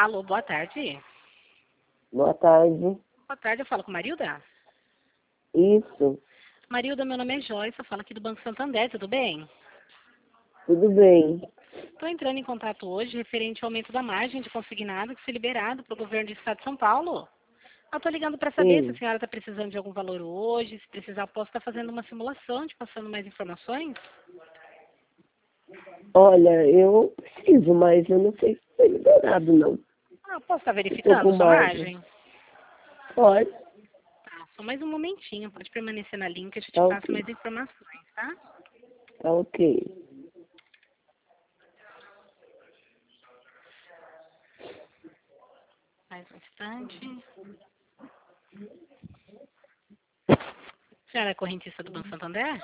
Alô, boa tarde. Boa tarde. Boa tarde, eu falo com Marilda? Isso, Marilda, meu nome é Joyce, eu falo aqui do Banco Santander, tudo bem? tudo bem. Estou entrando em contato hoje referente ao aumento da margem de consignado que foi liberado para o governo do estado de São Paulo. Eu estou ligando para saber se a Sim. senhora está precisando de algum valor hoje, se precisar, eu posso estar fazendo uma simulação, te passando mais informações. Olha, eu preciso, mas eu não sei se foi liberado, não. Ah, posso estar Estou verificando com sua margem. margem? Pode? Tá, só mais um momentinho, pode permanecer na linha que eu já te Tá passo ok. mais informações, tá? Tá ok. Mais um instante. A senhora é correntista do Banco Santander?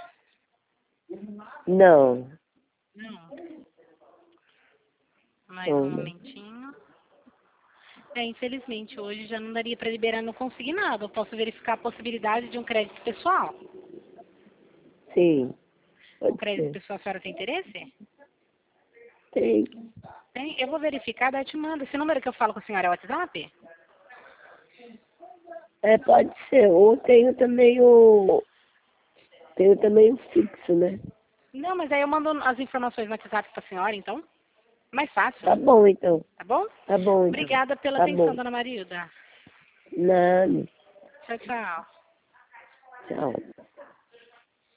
Não. Não. Mais um Toma. momentinho. Infelizmente, hoje já não daria para liberar no consignado. Eu posso verificar a possibilidade de um crédito pessoal. Sim, O pode crédito ser. pessoal, a senhora tem interesse? Tem. Tem? Eu vou verificar, daí eu te mando. Esse número que eu falo com a senhora é o WhatsApp? É, pode ser. Ou tenho também o. Tenho também o fixo, né? Não, mas aí eu mando as informações no WhatsApp para a senhora, então. Mais fácil, Tá bom, então. tá bom? Tá bom, então. Obrigada pela Tá atenção, bom. dona Marilda. Nada. Tchau, tchau. Tchau.